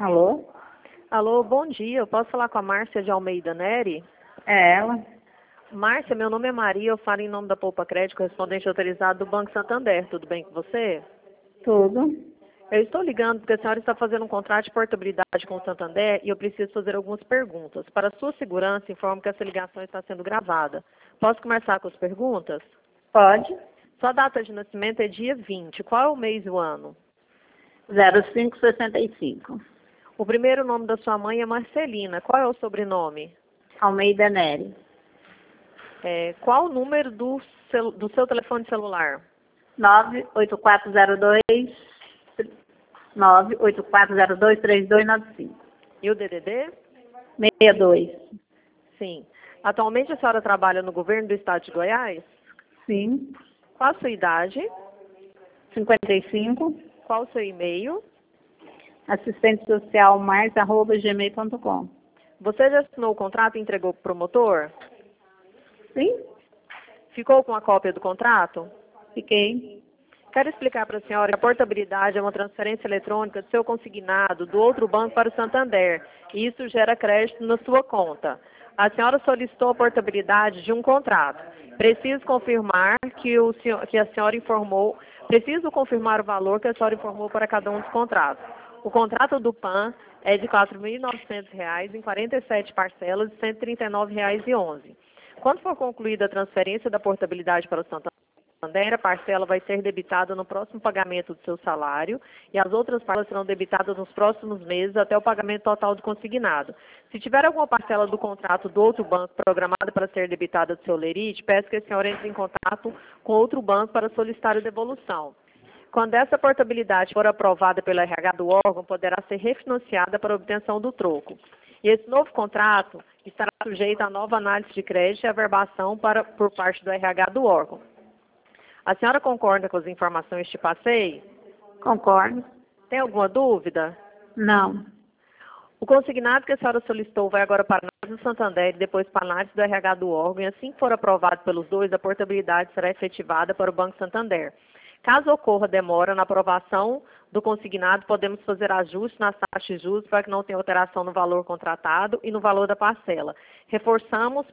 Alô? Alô, bom dia. Eu posso falar com a Márcia de Almeida Neri? É ela? Márcia, meu nome é Maria, eu falo em nome da Poupa Crédito, correspondente autorizado do Banco Santander. Tudo bem com você? Tudo. Eu estou ligando porque a senhora está fazendo um contrato de portabilidade com o Santander e eu preciso fazer algumas perguntas. Para sua segurança, informo que essa ligação está sendo gravada. Posso começar com as perguntas? Pode. Sua data de nascimento é dia 20. Qual é o mês e o ano? 0565. O primeiro nome da sua mãe é Marcelina. Qual é o sobrenome? Almeida Neri. Qual o número do seu telefone celular? 98402-3295. E o DDD? 62. Sim. Atualmente a senhora trabalha no governo do estado de Goiás? Sim. Qual a sua idade? 55. Qual o seu e-mail? Assistente social mais@gmail.com. Você já assinou o contrato e entregou para o promotor? Sim. Ficou com a cópia do contrato? Fiquei. Quero explicar para a senhora que a portabilidade é uma transferência eletrônica do seu consignado do outro banco para o Santander. E isso gera crédito na sua conta. A senhora solicitou a portabilidade de um contrato. Preciso confirmar que a senhora informou. Preciso confirmar o valor que a senhora informou para cada um dos contratos. O contrato do PAN é de R$ 4.900 em 47 parcelas de R$ 139,11. Quando for concluída a transferência da portabilidade para o Santander, a parcela vai ser debitada no próximo pagamento do seu salário e as outras parcelas serão debitadas nos próximos meses até o pagamento total do consignado. Se tiver alguma parcela do contrato do outro banco programada para ser debitada do seu lerite, peço que a senhora entre em contato com outro banco para solicitar a devolução. Quando essa portabilidade for aprovada pelo RH do órgão, poderá ser refinanciada para obtenção do troco. E esse novo contrato estará sujeito a nova análise de crédito e averbação por parte do RH do órgão. A senhora concorda com as informações que te passei? Concordo. Tem alguma dúvida? Não. O consignado que a senhora solicitou vai agora para a análise do Santander e depois para a análise do RH do órgão, e assim que for aprovado pelos dois, a portabilidade será efetivada para o Banco Santander. Caso ocorra demora na aprovação do consignado, podemos fazer ajustes nas taxas de juros para que não tenha alteração no valor contratado e no valor da parcela. Reforçamos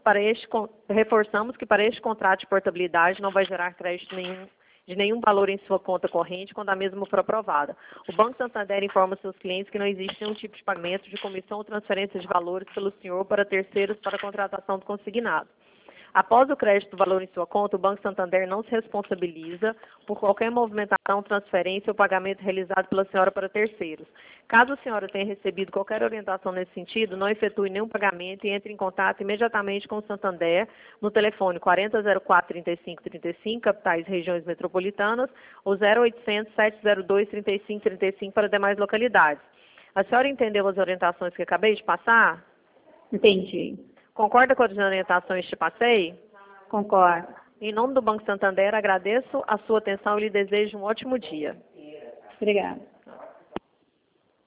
que para este contrato de portabilidade não vai gerar crédito de nenhum valor em sua conta corrente quando a mesma for aprovada. O Banco Santander informa seus clientes que não existe nenhum tipo de pagamento de comissão ou transferência de valores pelo senhor para terceiros para a contratação do consignado. Após o crédito do valor em sua conta, o Banco Santander não se responsabiliza por qualquer movimentação, transferência ou pagamento realizado pela senhora para terceiros. Caso a senhora tenha recebido qualquer orientação nesse sentido, não efetue nenhum pagamento e entre em contato imediatamente com o Santander no telefone 4004-3535, capitais e regiões metropolitanas, ou 0800-702-3535 para demais localidades. A senhora entendeu as orientações que acabei de passar? Entendi. Concorda com as orientações que te passei? Concordo. Em nome do Banco Santander, agradeço a sua atenção e lhe desejo um ótimo dia. Obrigada.